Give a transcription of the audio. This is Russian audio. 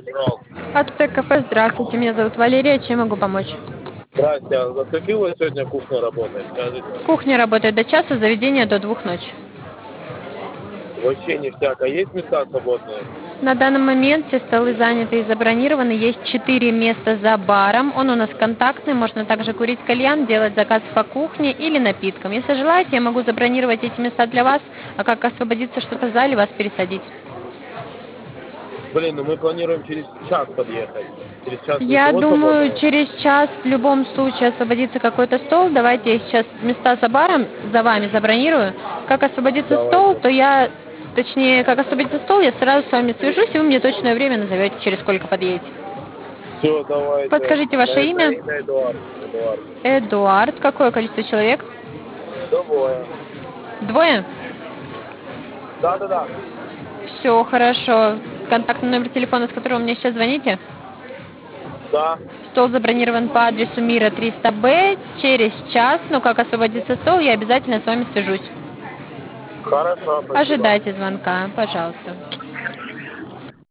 пожалуйста. Ацтек кафе, здравствуйте, меня зовут Валерия, чем могу помочь? Здрасте, а до скольки у вас сегодня кухня работает? Скажите. Кухня работает до часа, заведение до 2 ночи. Вообще ништяк. А есть места свободные? На данный момент все столы заняты и забронированы, есть 4 места за баром, он у нас контактный, можно также курить кальян, делать заказ по кухне или напиткам. Если желаете, я могу забронировать эти места для вас, а как освободиться что-то в зале, вас пересадить. Блин, ну мы планируем через час подъехать. Через час Я ничего думаю, свободного? через час в любом случае освободится какой-то стол. Давайте я сейчас места за баром за вами забронирую. Как освободится стол, Давайте. то точнее, как освободится стол, я сразу с вами свяжусь, и вы мне точное время назовете, через сколько подъедете. Все, давайте. Подскажите ваше На имя. имя Эдуард. Эдуард. Эдуард. Какое количество человек? Двое. Двое? Да-да-да. Все, хорошо. Контактный номер телефона, с которого мне сейчас звоните? Да. Стол забронирован по адресу Мира 300Б через час, но как освободится стол, я обязательно с вами свяжусь. Хорошо, спасибо. Ожидайте звонка, пожалуйста.